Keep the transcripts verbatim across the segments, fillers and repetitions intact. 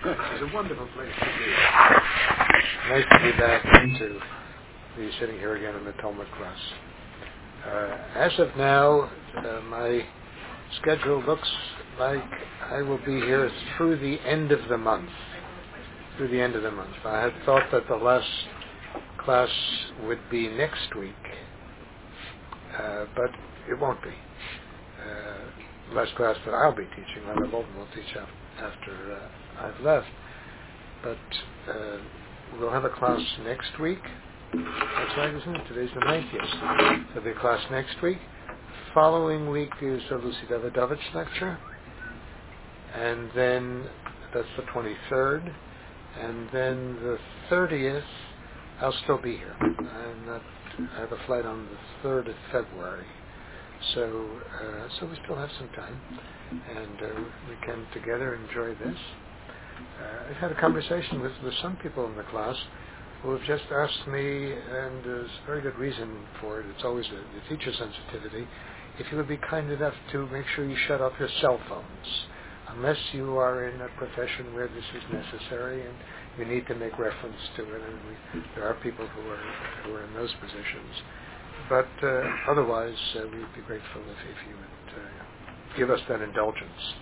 It's a wonderful place to be. Nice to be back to be sitting here again in the Talmud class. Uh, as of now, uh, my schedule looks like I will be here through the end of the month. Through the end of the month. I had thought that the last class would be next week, uh, but it won't be. Uh, last class that I'll be teaching, Rabbi Bolton will teach after uh, I've left. But uh, we'll have a class next week. That's right, isn't it? Today's the ninth, yes. There'll be a class next week. Following week is the Lucy Davidovich lecture. And then, that's the twenty-third. And then the thirtieth, I'll still be here. I'm not, I have a flight on the third of February. So, uh, so we still have some time. And uh, we can together enjoy this. Uh, I've had a conversation with, with some people in the class who have just asked me, and there's a very good reason for it, it's always a, the teacher sensitivity, if you would be kind enough to make sure you shut off your cell phones, unless you are in a profession where this is necessary and you need to make reference to it, and we, there are people who are who are in those positions. But uh, otherwise, uh, we'd be grateful if, if you would uh, give us that indulgence.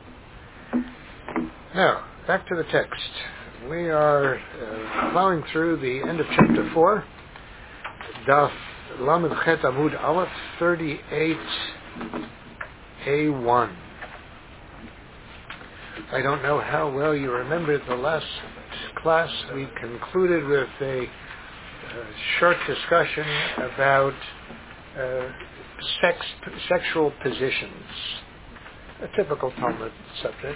Now, back to the text. We are uh, plowing through the end of chapter four, Daf Lamed Chet Amud Aleph, thirty-eight A one. I don't know how well you remember the last class. We concluded with a, a short discussion about uh, sex, sexual positions, a typical Talmud subject.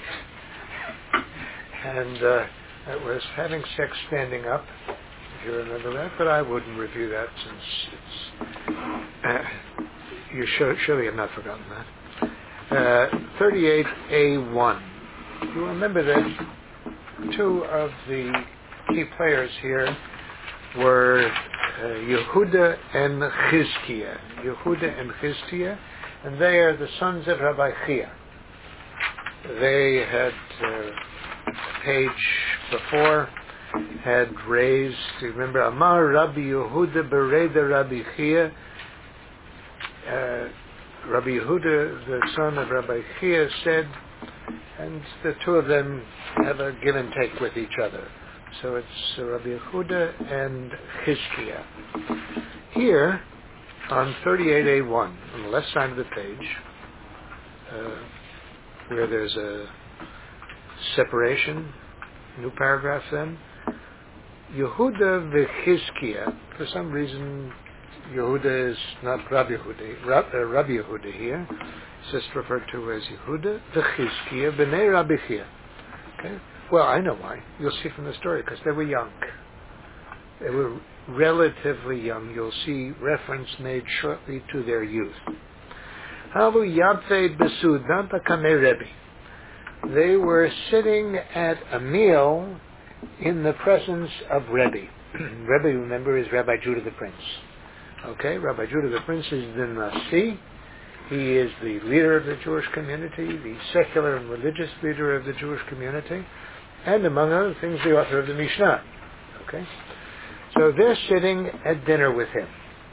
And uh, it was having sex standing up, if you remember that, but I wouldn't review that since it's, uh, you should, surely have not forgotten that. Uh, thirty-eight A one. You remember that two of the key players here were uh, Yehuda and Chizkiah. Yehuda and Chizkiah, and they are the sons of Rabbi Chia. They had uh, page before had raised, remember, Amar Rabbi Yehuda Bereda Rabbi Chia. Uh, Rabbi Yehuda, the son of Rabbi Chia, said, and the two of them have a give and take with each other. So it's uh, Rabbi Yehuda and Chizkiah. Here, on thirty-eight A one, on the left side of the page, uh, where there's a separation, new paragraph then, Yehuda v'Chizkiah, for some reason Yehuda is not Rabbi Yehuda, Rab, uh, Rabbi Yehuda here, it's just referred to as Yehuda v'Chizkiah b'nei Rabbi Chia. Okay? Well, I know why. You'll see from the story, because they were young. They were relatively young. You'll see reference made shortly to their youth. Havu yabfei b'sudan b'kamei Rebbe. They were sitting at a meal in the presence of Rebbe. Rebbe, remember, is Rabbi Judah the Prince. Okay, Rabbi Judah the Prince is the Nasi. He is the leader of the Jewish community, the secular and religious leader of the Jewish community, and among other things, the author of the Mishnah. Okay, so they're sitting at dinner with him.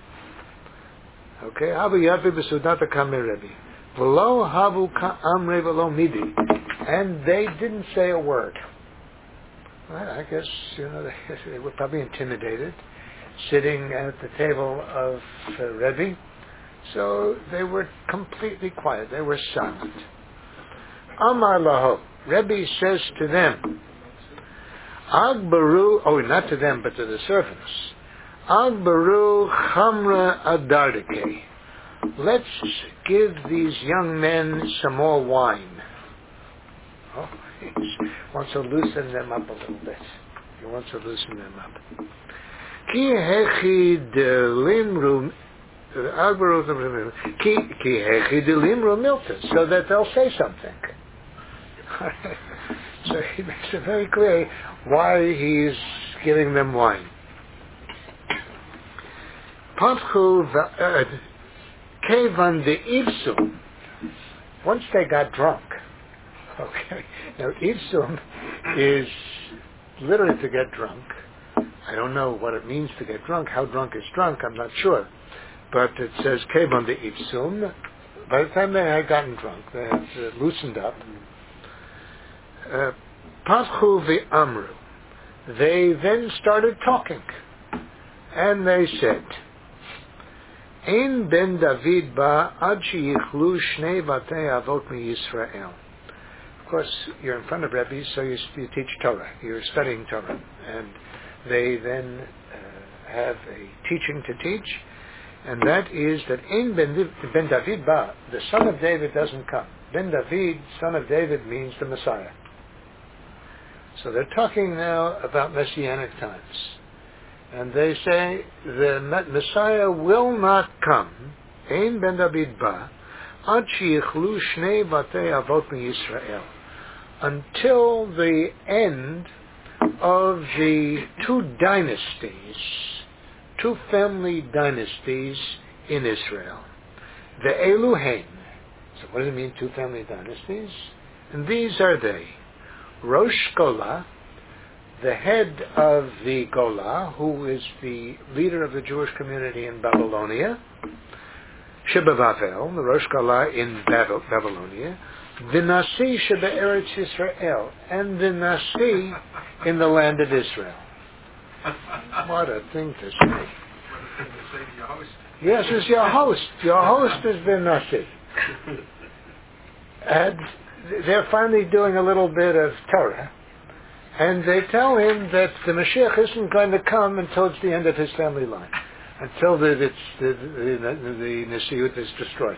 Okay, Havu yabfei b'sudan b'kamei Rebbe. V'lo havu ka'amrei v'lo midi. And they didn't say a word. Well, I guess, you know, they, they were probably intimidated, sitting at the table of uh, Rebbe. So they were completely quiet. They were silent. Amar laho. Rebbe says to them, Agbaru, oh, not to them, but to the servants, Agbaru chamra adardike. Let's give these young men some more wine. Oh, he wants to loosen them up a little bit. He wants to loosen them up. Ki hechi delimru ki hechi delimru milta, so that they'll say something. So he makes it very clear why he's giving them wine. Pavchu kevan de ipsum. Once they got drunk. Okay. Now, Ipsum is literally to get drunk. I don't know what it means to get drunk. How drunk is drunk, I'm not sure. But it says, Kebon de Ipsum. By the time they had gotten drunk, they had uh, loosened up. Paschu v'amru. They then started talking. And they said, Ein ben David ba ad sheyichlu shnei vatei avot mi Yisrael. Of course, you're in front of Rebbe, so you, you teach Torah. You're studying Torah. And they then uh, have a teaching to teach, and that is that Ein ben, ben David ba, the son of David doesn't come. Ben David, son of David, means the Messiah. So they're talking now about Messianic times. And they say the Messiah will not come, Ein ben David ba, ad sheyichlu shnei vatei avot mi Yisrael, until the end of the two dynasties, two family dynasties in Israel. The Eluhen. So what does it mean, two family dynasties? And these are they. Rosh Gola, the head of the Gola, who is the leader of the Jewish community in Babylonia, Shebevavel, the Rosh Gola in Babylonia, the Nasi Shebe'eretz Yisrael, and the Nasi in the land of Israel. What a thing to say. Yes, it's your host. Your host is the Nasi. And they're finally doing a little bit of Torah, and they tell him that the Mashiach isn't going to come until it's the end of his family line, until the, it's, the, the, the Nasiut is destroyed.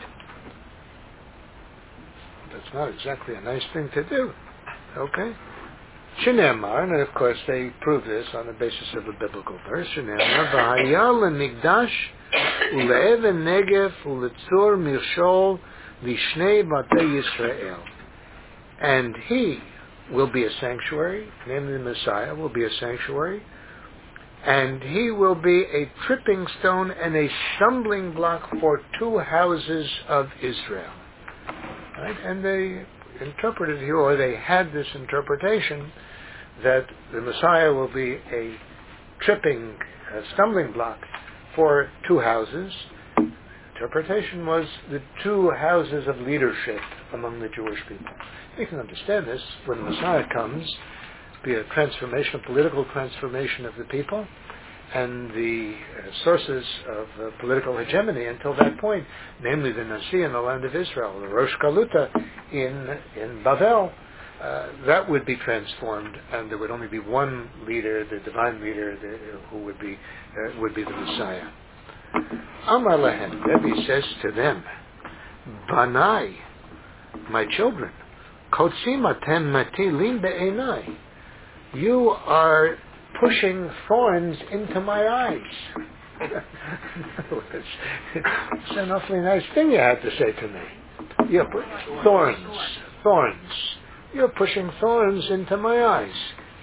That's not exactly a nice thing to do. Okay? Shenemar, and of course they prove this on the basis of a biblical verse, Shenemar, V'haya l'migdash u'le'even negev u'letzur mirshol l'shnei batei Yisrael. And he will be a sanctuary, namely the Messiah will be a sanctuary, and he will be a tripping stone and a stumbling block for two houses of Israel. Right? And they interpreted here, or they had this interpretation, that the Messiah will be a tripping, a stumbling block for two houses. Interpretation was the two houses of leadership among the Jewish people. You can understand this when the Messiah comes, be a transformation, a political transformation of the people, and the uh, sources of uh, political hegemony until that point, namely the Nasi in the land of Israel, the Rosh Galuta in in Bavel, uh, that would be transformed, and there would only be one leader, the divine leader, the, who would be uh, would be the Messiah. Amar Lehem, Rebbe says to them, Banai, my children, Kotzim atem matilim be'enai, you are pushing thorns into my eyes. It's an awfully nice thing you had to say to me. You're pu- thorns, thorns. You're pushing thorns into my eyes.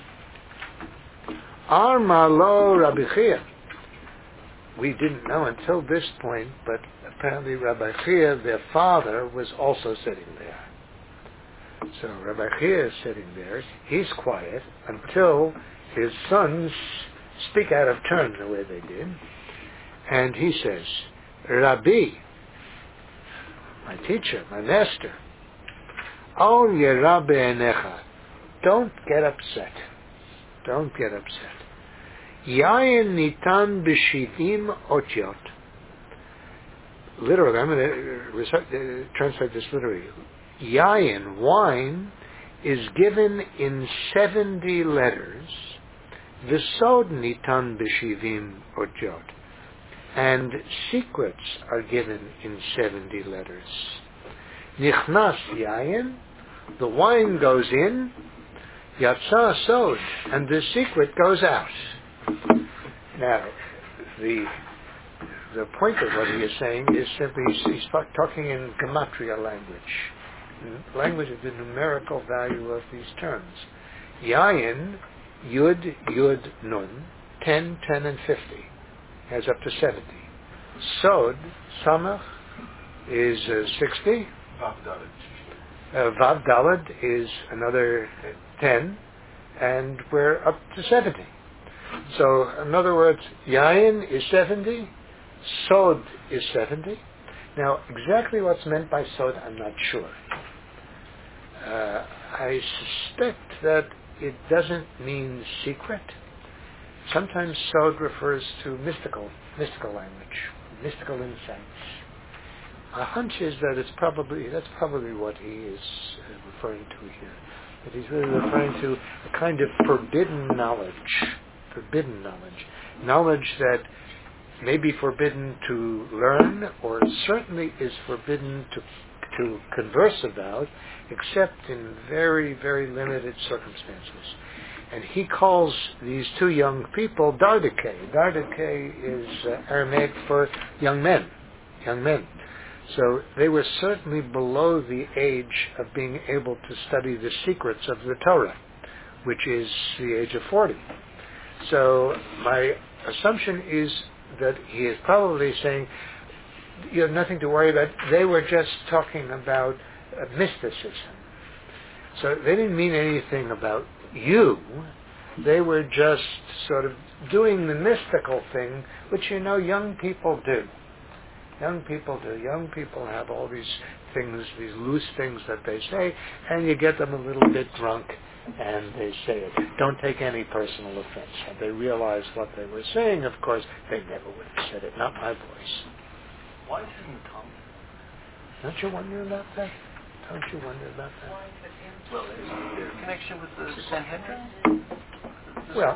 Arma lo Rabbi Chia. We didn't know until this point, but apparently Rabbi Chia, their father, was also sitting there. So Rabbi Chia is sitting there. He's quiet until his sons speak out of turn the way they did. And he says, Rabbi, my teacher, my master, Al Yerah be'enecha, don't get upset. Don't get upset. Yayin nitan b'shivim otyot. Literally, I'm going to recite, uh, translate this literally. Yayin, wine, is given in seventy letters. V'sod nitan b'shivim otyot. And secrets are given in seventy letters. Nichnas yayin, the wine goes in. Yatsa sod, and the secret goes out. Now, the the point of what he is saying is simply he's, he's talking in gematria language, language of the numerical value of these terms. Yayin, Yud, Yud, Nun, ten, ten, and fifty, has up to seventy. Sod, Samach, is uh, sixty. Vav Daled. Uh, Vav Daled is another ten. and we're up to seventy. So, in other words, yayin is seventy, sod is seventy. Now, exactly what's meant by sod, I'm not sure. Uh, I suspect that it doesn't mean secret. Sometimes sod refers to mystical, mystical language, mystical insights. My hunch is that it's probably that's probably what he is uh, referring to here. That he's really referring to a kind of forbidden knowledge, forbidden knowledge, knowledge that may be forbidden to learn, or certainly is forbidden to to converse about, except in very, very limited circumstances. And he calls these two young people Dardike. Dardike is uh, Aramaic for young men, young men. So they were certainly below the age of being able to study the secrets of the Torah, which is the age of forty. So my assumption is that he is probably saying, you have nothing to worry about. They were just talking about uh, mysticism. So they didn't mean anything about you. They were just sort of doing the mystical thing, which, you know, young people do. Young people do. Young people have all these things, these loose things that they say, and you get them a little bit drunk, and they say it. Don't take any personal offense. Had they realized what they were saying, of course, they never would have said it. Not my voice. Why is it in the Talmud? Don't you wonder about that? Don't you wonder about that? Well, is there a connection with the Sanhedrin? Well,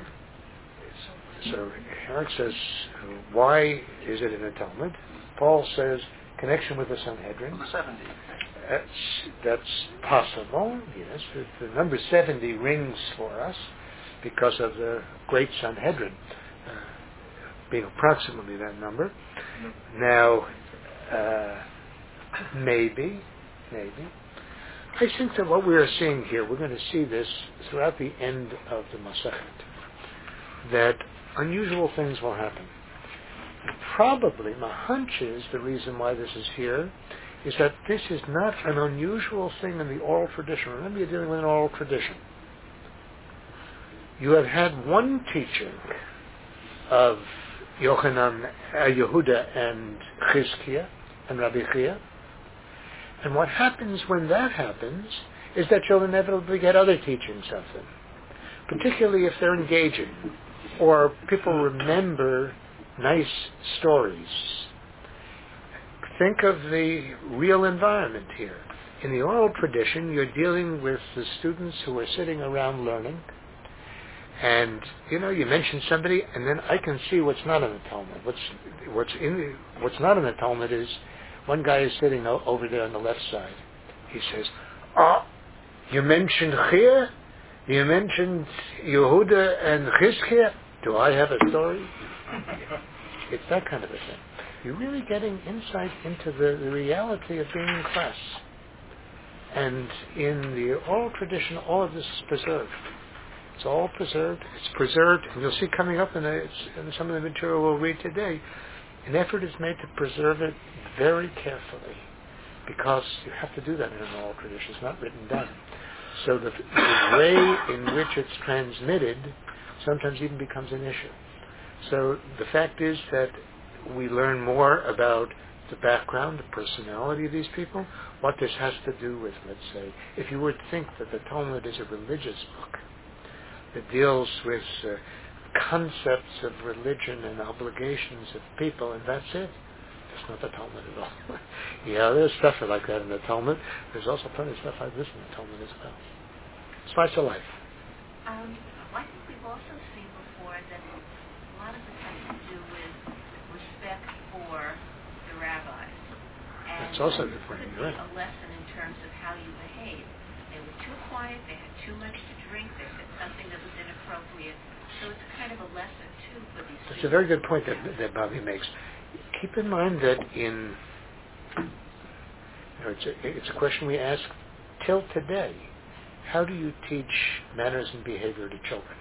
so Eric says, why is it in the Talmud? Paul says, connection with the Sanhedrin. Well, the seventy. That's, that's possible, yes. The, the number seventy rings for us because of the great Sanhedrin uh, being approximately that number. Mm-hmm. Now, uh, maybe, maybe. I think that what we are seeing here, we're going to see this throughout the end of the Masechet, that unusual things will happen. And probably, my hunch is, the reason why this is here, is that this is not an unusual thing in the oral tradition. Remember, you're dealing with an oral tradition. You have had one teaching of Yochanan, uh, Yehuda and Chizkiah and Rabbi Chia. And what happens when that happens is that you'll inevitably get other teachings of them, particularly if they're engaging, or people remember nice stories. Think of the real environment here. In the oral tradition, you're dealing with the students who are sitting around learning, and you know, you mention somebody, and then I can see what's not in the Talmud. What's what's in the, what's not in the Talmud is one guy is sitting o- over there on the left side. He says, "Oh, you mentioned Chia? You mentioned Yehuda and Chizkiah? Do I have a story?" It's that kind of a thing. You're really getting insight into the, the reality of being in class. And in the oral tradition, all of this is preserved. It's all preserved. It's preserved, and you'll see coming up in, the, in some of the material we'll read today, an effort is made to preserve it very carefully, because you have to do that in an oral tradition. It's not written down. So the, the way in which it's transmitted sometimes even becomes an issue. So the fact is that we learn more about the background, the personality of these people, what this has to do with, let's say, if you were to think that the Talmud is a religious book that deals with uh, concepts of religion and obligations of people, and that's it. That's not the Talmud at all. Yeah, there's stuff like that in the Talmud. There's also plenty of stuff like this in the Talmud as well. Spice of life. Um, I think we've also seen before that a lot of it has to do with respect for the rabbis. And That's also a good it point, could you're be right. a lesson in terms of how you behave. They were too quiet, they had too much to drink, they said something that was inappropriate. So it's kind of a lesson, too, for these That's people. a very good point that, that Bobby makes. Keep in mind that in, you know, it's, a, it's a question we ask till today. How do you teach manners and behavior to children?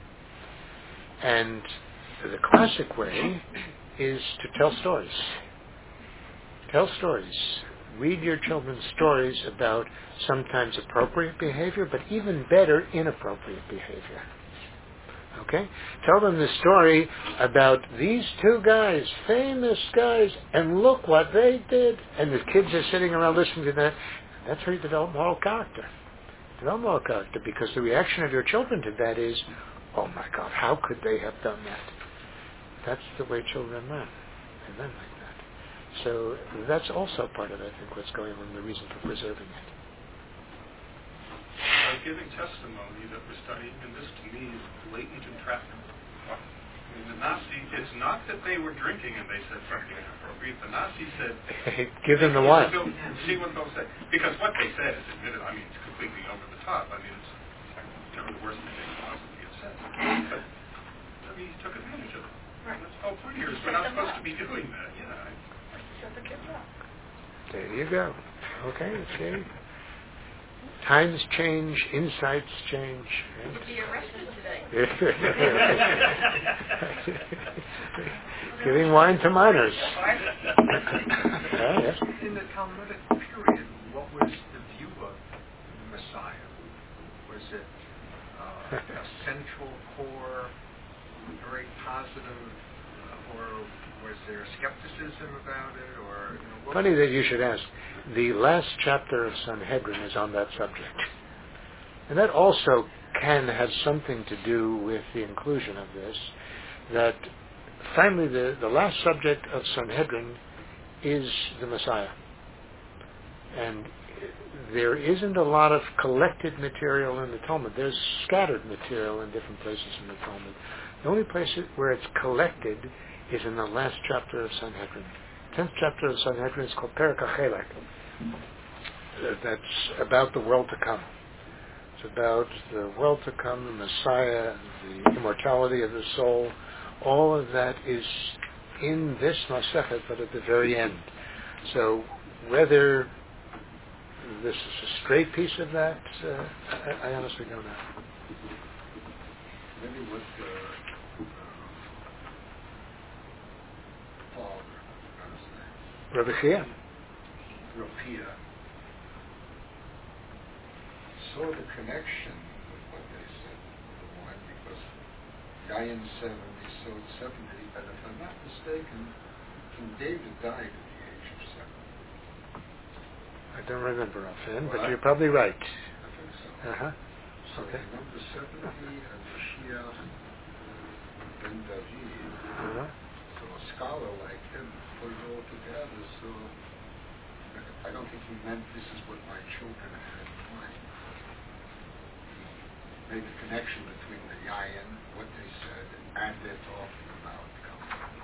And the classic way is to tell stories. Tell stories. read your children stories about sometimes appropriate behavior, but even better, inappropriate behavior. Okay? Tell them the story about these two guys, famous guys, and look what they did. And the kids are sitting around listening to that. That's how you develop moral character. Develop moral character, because the reaction of your children to that is, oh my God, how could they have done that? That's the way children learn. They learn like that. So that's also part of, I think, what's going on, the reason for preserving it. By giving testimony that we're studying, and this to me is blatant entrapment. I mean, the Nazi, it's not that they were drinking and they said something inappropriate. The Nazi said, give them the wine. Go, see what they'll say. Because what they said is admitted, I mean, it's completely over the top. I mean, it's, you know, the worst thing they could possibly have said. But, I mean, he took advantage of it. Right. That's the whole point here is we're not supposed to be doing that. Yeah. Shut the kids up. There you go. Okay, see? Times change, insights change. You'll be arrested today. Giving wine to minors. Right. uh, yes. In the Talmudic period, what was the view of the Messiah? Was it uh, a central core, very positive, or was there skepticism about it? Or you know, what Funny that you should ask. The last chapter of Sanhedrin is on that subject. And that also can have something to do with the inclusion of this, that finally the, the last subject of Sanhedrin is the Messiah. And there isn't a lot of collected material in the Talmud. There's scattered material in different places in the Talmud. The only place where it's collected is in the last chapter of Sanhedrin. tenth chapter of Sanhedrin is called Perek HaChelek. That's about the world to come. It's about the world to come, the Messiah, the immortality of the soul. All of that is in this Masechet, but at the very end. So whether this is a straight piece of that, uh, I, I honestly don't know. maybe what the uh, father, Rabbi Chia. Rapia, saw the connection with what they said with the wine, because Yayin seventy, sowed seventy, and if I'm not mistaken, King David died at the age of seven. I don't remember offhand, Well, but you're probably right. I think so. Uh-huh. So Okay. number seventy and Mashiach ben David, Uh-huh. so a scholar like him put it all together, so I don't think he meant this is what my children had in mind. He made a connection between the Yayin, what they said, and they're talking about coming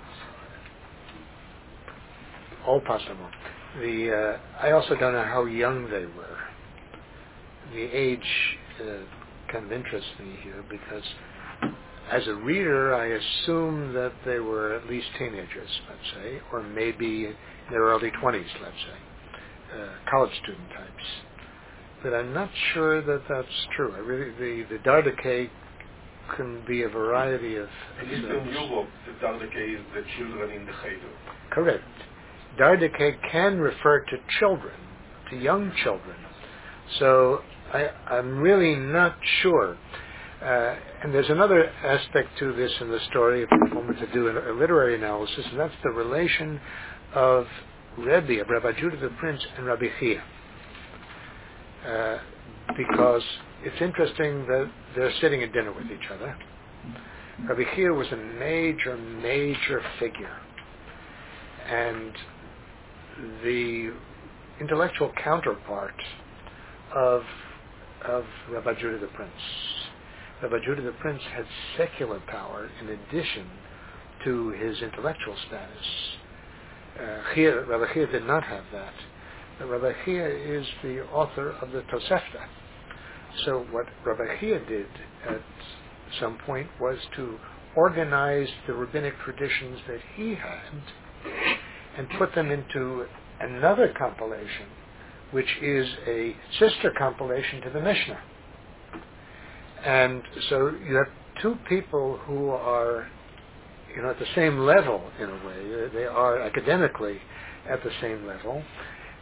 Messiah. All possible. The uh, I also don't know how young they were. The age uh, kind of interests me here because, as a reader, I assume that they were at least teenagers, let's say, or maybe in their early twenties, let's say. Uh, college student types, but I'm not sure that that's true. I really, the the Dardake can be a variety of. At least in Europe, the Dardake is the children in the Cheder. Correct. Dardake can refer to children, to young children. So I, I'm really not sure. Uh, and there's another aspect to this in the story, if you want to do a, a literary analysis, and that's the relation of Rebbe, of Rabbi Judah the Prince, and Rabbi Chia. Uh, because it's interesting that they're sitting at dinner with each other. Rabbi Chia was a major, major figure. And the intellectual counterpart of, of Rabbi Judah the Prince. Rabbi Judah the Prince had secular power in addition to his intellectual status. Uh, Chia, Rabbi Chia did not have that. But Rabbi Chia is the author of the Tosefta. So what Rabbi Chia did at some point was to organize the rabbinic traditions that he had and put them into another compilation, which is a sister compilation to the Mishnah. And so you have two people who are, you know, at the same level in a way. They are academically at the same level,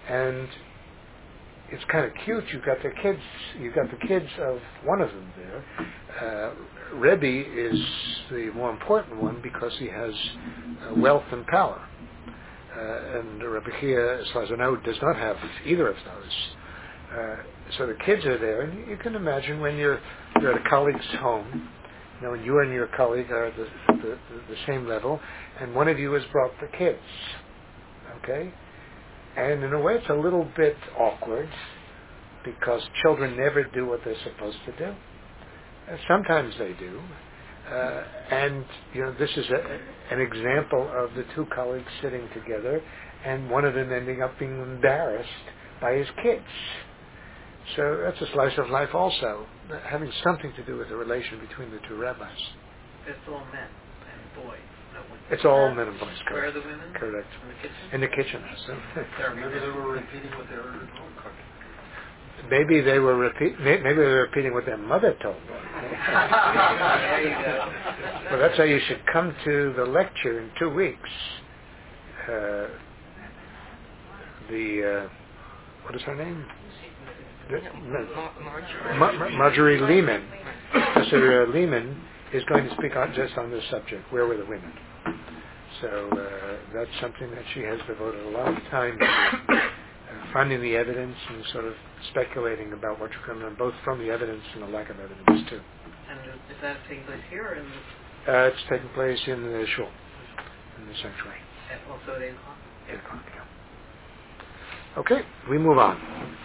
and it's kind of cute. You've got the kids. You've got the kids of one of them there. Uh, Rebbe is the more important one because he has uh, wealth and power, uh, and Rebbe Chia, as far as I know, does not have either of those. Uh, so the kids are there, and you can imagine when you're you're at a colleague's home, you know, and you and your colleague are at the, the, the, the same level, and one of you has brought the kids, okay? And in a way, it's a little bit awkward because children never do what they're supposed to do. Uh, sometimes they do, uh, and you know, this is a, an example of the two colleagues sitting together, and one of them ending up being embarrassed by his kids. So that's a slice of life also, having something to do with the relation between the two rabbis. It's all men and boys. No women. It's all men and boys, correct. Where are the women? Correct. In the kitchen? In the kitchen. So. Maybe they were repeating what they were cooking. Maybe they were repeat. Maybe they were repeating what their mother told them. There you go. Well, that's how you should come to the lecture in two weeks. Uh, the uh, what is her name? The, Marjorie. Mar- Mar- Marjorie Lehman. Professor uh, Lehman is going to speak on, just on this subject. Where were the women? So uh, that's something that she has devoted a lot of time to, uh, finding the evidence and sort of speculating about what you're coming on, both from the evidence and the lack of evidence too. And is that taking place here or in the... Uh, it's taking place in the shul, in the sanctuary. At also at eight o'clock? Eight o'clock, yeah. Okay, we move on.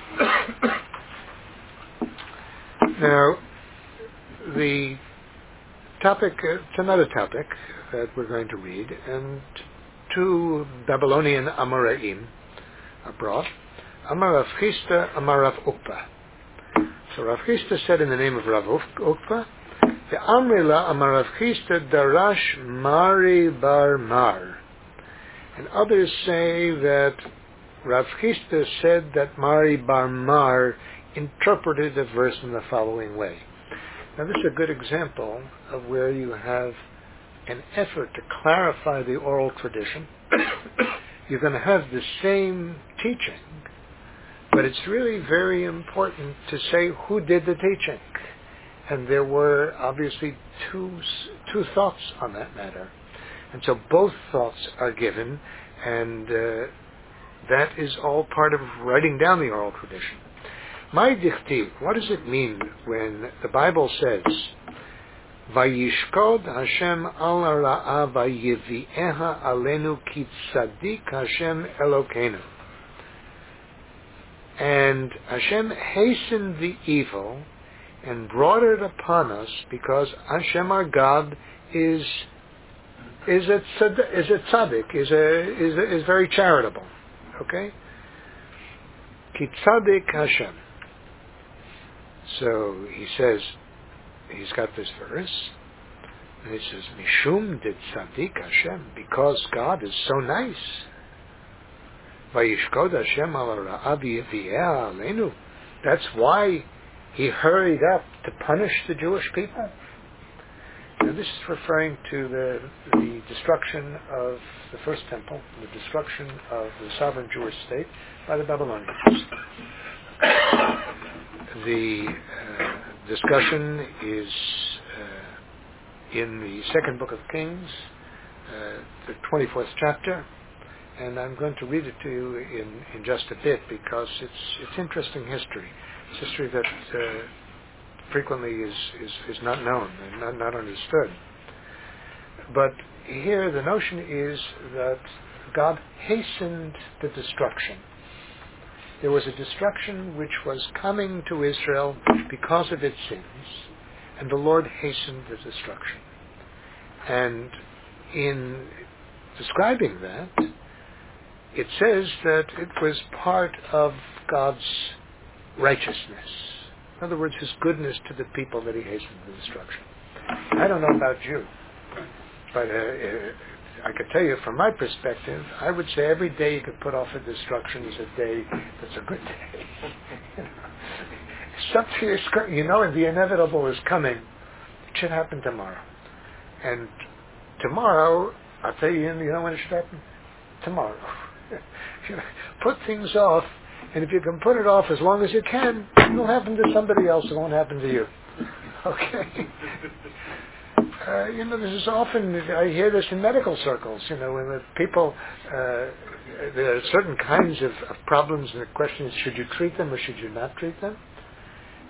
Now, the topic, uh, it's another topic that we're going to read, and two Babylonian Amoraim are brought. Amar Rav Chisda, Amar Rav Ukva. So Rav Chisda said in the name of Rav Ukva, the Amrila Amar Rav Chisda Darash Mari Bar Mar. And others say that Rav Chisda said that Mari Bar Mar interpreted the verse in the following way. Now this is a good example of where you have an effort to clarify the oral tradition. You're going to have the same teaching, but it's really very important to say who did the teaching. And there were obviously two two thoughts on that matter. And so both thoughts are given, and uh, that is all part of writing down the oral tradition. My dichtiv, what does it mean when the Bible says, Vayishkod Hashem al ra'ah vayivieha alenu ki tzadik Hashem Elokeinu. And Hashem hastened the evil and brought it upon us because Hashem our God is is a tzad, is a tzaddik, is a, is a, is very charitable. Okay? Ki tzadik Hashem. So he says, he's got this verse, and he says, Mishum de tzadik Hashem, because God is so nice. Vayishkod Hashem al ra'ah v'yivieha aleinu. That's why he hurried up to punish the Jewish people. Now this is referring to the, the destruction of the first temple, the destruction of the sovereign Jewish state by the Babylonians. The uh, discussion is uh, in the second book of Kings, uh, the twenty-fourth chapter, and I'm going to read it to you in, in just a bit because it's it's interesting history. It's history that uh, frequently is, is, is not known and not, not understood. But here the notion is that God hastened the destruction. There was a destruction which was coming to Israel because of its sins, and the Lord hastened the destruction. And in describing that, it says that it was part of God's righteousness. In other words, His goodness to the people that He hastened the destruction. I don't know about you, but uh, uh, I could tell you from my perspective, I would say every day you could put off a destruction is a day that's a good day. Something is, you know, the inevitable is coming. It should happen tomorrow. And tomorrow, I'll tell you, you know when it should happen? Tomorrow. You know, put things off, and if you can put it off as long as you can, it'll happen to somebody else. It won't happen to you. Okay. Uh, you know, this is often, I hear this in medical circles, you know, when the people, uh, there are certain kinds of, of problems, and the question is, should you treat them or should you not treat them?